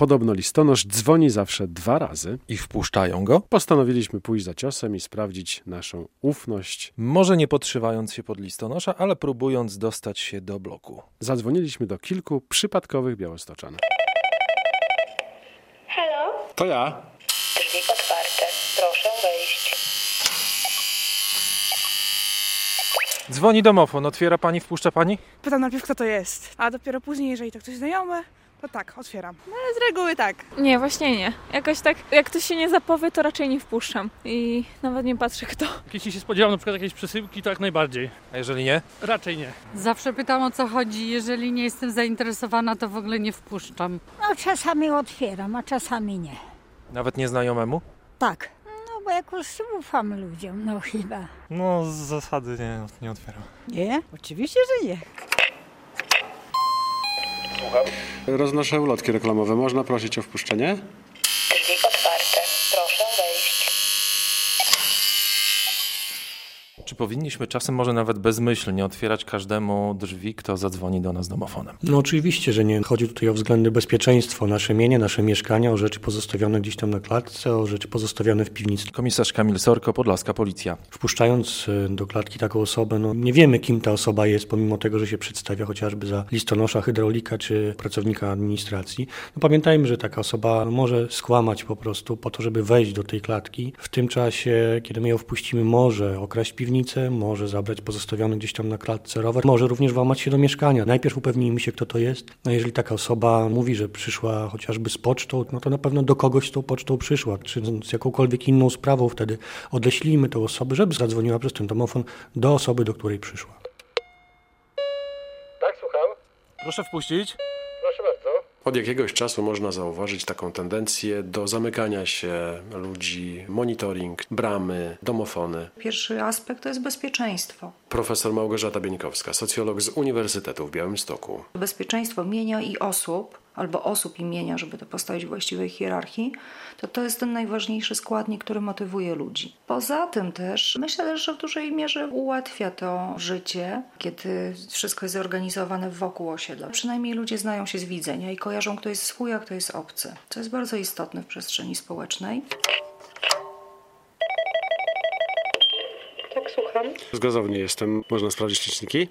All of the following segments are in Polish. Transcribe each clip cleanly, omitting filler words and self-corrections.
Podobno listonosz dzwoni zawsze 2 razy. I wpuszczają go? Postanowiliśmy pójść za ciosem i sprawdzić naszą ufność. Może nie podszywając się pod listonosza, ale próbując dostać się do bloku. Zadzwoniliśmy do kilku przypadkowych białostoczan. Halo? To ja. Drzwi otwarte. Proszę wejść. Dzwoni domofon. Otwiera pani, wpuszcza pani? Pytam najpierw, kto to jest, a dopiero później, jeżeli to ktoś znajomy, to tak, otwieram. No ale z reguły tak. Nie, właśnie nie. Jakoś tak, jak ktoś się nie zapowie, to raczej nie wpuszczam. I nawet nie patrzę kto. Jeśli się spodziewam na przykład jakiejś przesyłki, to jak najbardziej. A jeżeli nie? Raczej nie. Zawsze pytam, o co chodzi. Jeżeli nie jestem zainteresowana, to w ogóle nie wpuszczam. No czasami otwieram, a czasami nie. Nawet nieznajomemu? Tak. No bo jakoś ufam ludziom, no chyba. No z zasady nie otwieram. Nie? Oczywiście, że nie. Roznoszę ulotki reklamowe. Można prosić o wpuszczenie? Drzwi otwarte. Proszę wejść. Czy powinniśmy czasem może nawet bezmyślnie otwierać każdemu drzwi, kto zadzwoni do nas domofonem? No oczywiście, że nie. Chodzi tutaj o względy bezpieczeństwa, o nasze mienie, nasze mieszkania, o rzeczy pozostawione gdzieś tam na klatce, o rzeczy pozostawione w piwnicy. Komisarz Kamil Sorko, Podlaska Policja. Wpuszczając do klatki taką osobę, no nie wiemy, kim ta osoba jest, pomimo tego, że się przedstawia chociażby za listonosza, hydraulika czy pracownika administracji. No pamiętajmy, że taka osoba może skłamać po prostu po to, żeby wejść do tej klatki. W tym czasie, kiedy my ją wpuścimy, może okraść piwnicę, może zabrać pozostawiony gdzieś tam na klatce rower, może również włamać się do mieszkania. Najpierw upewnijmy się, kto to jest. No jeżeli taka osoba mówi, że przyszła chociażby z pocztą, no to na pewno do kogoś z tą pocztą przyszła, czy z jakąkolwiek inną sprawą. Wtedy odeślijmy tę osobę, żeby zadzwoniła przez ten domofon do osoby, do której przyszła. Tak, słucham. Proszę wpuścić. Proszę bardzo. Od jakiegoś czasu można zauważyć taką tendencję do zamykania się ludzi, monitoring, bramy, domofony. Pierwszy aspekt to jest bezpieczeństwo. Profesor Małgorzata Bieńkowska, socjolog z Uniwersytetu w Białymstoku. Bezpieczeństwo mienia i osób, albo osób i mienia, żeby to postawić w właściwej hierarchii, to jest ten najważniejszy składnik, który motywuje ludzi. Poza tym też myślę, że w dużej mierze ułatwia to życie, kiedy wszystko jest zorganizowane wokół osiedla. Przynajmniej ludzie znają się z widzenia i kojarzą, kto jest swój, a kto jest obcy. To jest bardzo istotne w przestrzeni społecznej. Tak, słucham. Z gazowni jestem. Można sprawdzić liczniki?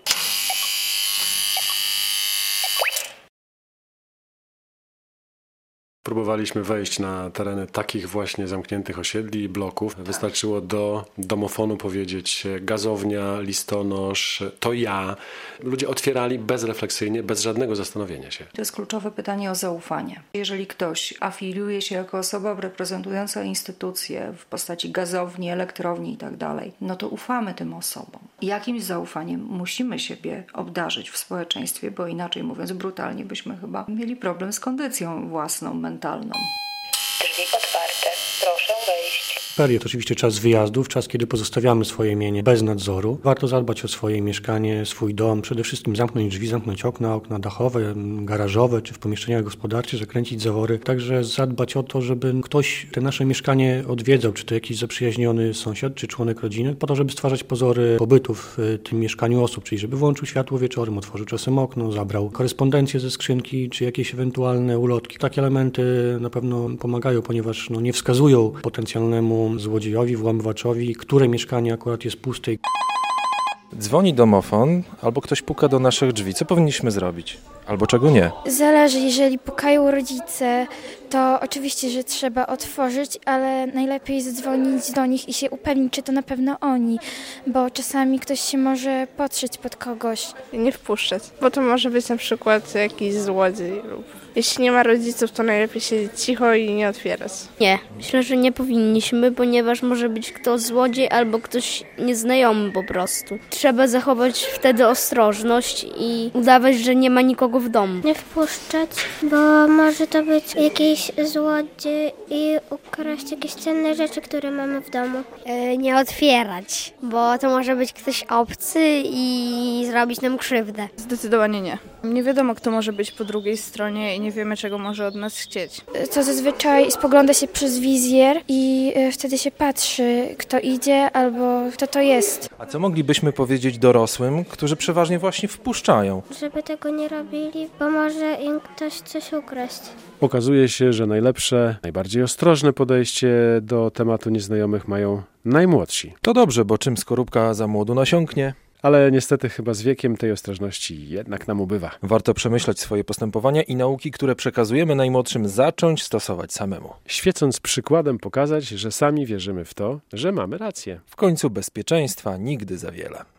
Próbowaliśmy wejść na tereny takich właśnie zamkniętych osiedli i bloków. Wystarczyło do domofonu powiedzieć gazownia, listonosz, to ja. Ludzie otwierali bezrefleksyjnie, bez żadnego zastanowienia się. To jest kluczowe pytanie o zaufanie. Jeżeli ktoś afiliuje się jako osoba reprezentująca instytucje w postaci gazowni, elektrowni itd., no to ufamy tym osobom. Jakimś zaufaniem musimy siebie obdarzyć w społeczeństwie, bo inaczej mówiąc brutalnie byśmy chyba mieli problem z kondycją własną, mentalną. Drzwi otwarte. Proszę wejść. Period, oczywiście czas wyjazdów, czas, kiedy pozostawiamy swoje mienie bez nadzoru. Warto zadbać o swoje mieszkanie, swój dom, przede wszystkim zamknąć drzwi, zamknąć okna dachowe, garażowe czy w pomieszczeniach gospodarczych, zakręcić zawory. Także zadbać o to, żeby ktoś te nasze mieszkanie odwiedzał, czy to jakiś zaprzyjaźniony sąsiad, czy członek rodziny, po to, żeby stwarzać pozory pobytu w tym mieszkaniu osób, czyli żeby włączył światło wieczorem, otworzył czasem okno, zabrał korespondencję ze skrzynki, czy jakieś ewentualne ulotki. Takie elementy na pewno pomagają, ponieważ nie wskazują potencjalnemu złodziejowi, włamywaczowi, które mieszkanie akurat jest puste. Dzwoni domofon albo ktoś puka do naszych drzwi. Co powinniśmy zrobić? Albo czego nie? Zależy, jeżeli pukają rodzice, to oczywiście, że trzeba otworzyć, ale najlepiej zadzwonić do nich i się upewnić, czy to na pewno oni, bo czasami ktoś się może podszyć pod kogoś. Nie wpuszczać, bo to może być na przykład jakiś złodziej lub jeśli nie ma rodziców, to najlepiej siedzieć cicho i nie otwierać. Nie, myślę, że nie powinniśmy, ponieważ może być ktoś złodziej albo ktoś nieznajomy po prostu. Trzeba zachować wtedy ostrożność i udawać, że nie ma nikogo w domu. Nie wpuszczać, bo może to być jakiś złodziej i ukraść jakieś cenne rzeczy, które mamy w domu. Nie otwierać, bo to może być ktoś obcy i zrobić nam krzywdę. Zdecydowanie nie. Nie wiadomo, kto może być po drugiej stronie i nie wiemy, czego może od nas chcieć. To zazwyczaj spogląda się przez wizjer i wtedy się patrzy, kto idzie albo kto to jest. A co moglibyśmy powiedzieć dorosłym, którzy przeważnie właśnie wpuszczają? Żeby tego nie robili, bo może im ktoś coś ukraść. Okazuje się, że najlepsze, najbardziej ostrożne podejście do tematu nieznajomych mają najmłodsi. To dobrze, bo czym skorupka za młodu nasiąknie? Ale niestety chyba z wiekiem tej ostrożności jednak nam ubywa. Warto przemyśleć swoje postępowania i nauki, które przekazujemy najmłodszym, zacząć stosować samemu. Świecąc przykładem pokazać, że sami wierzymy w to, że mamy rację. W końcu bezpieczeństwa nigdy za wiele.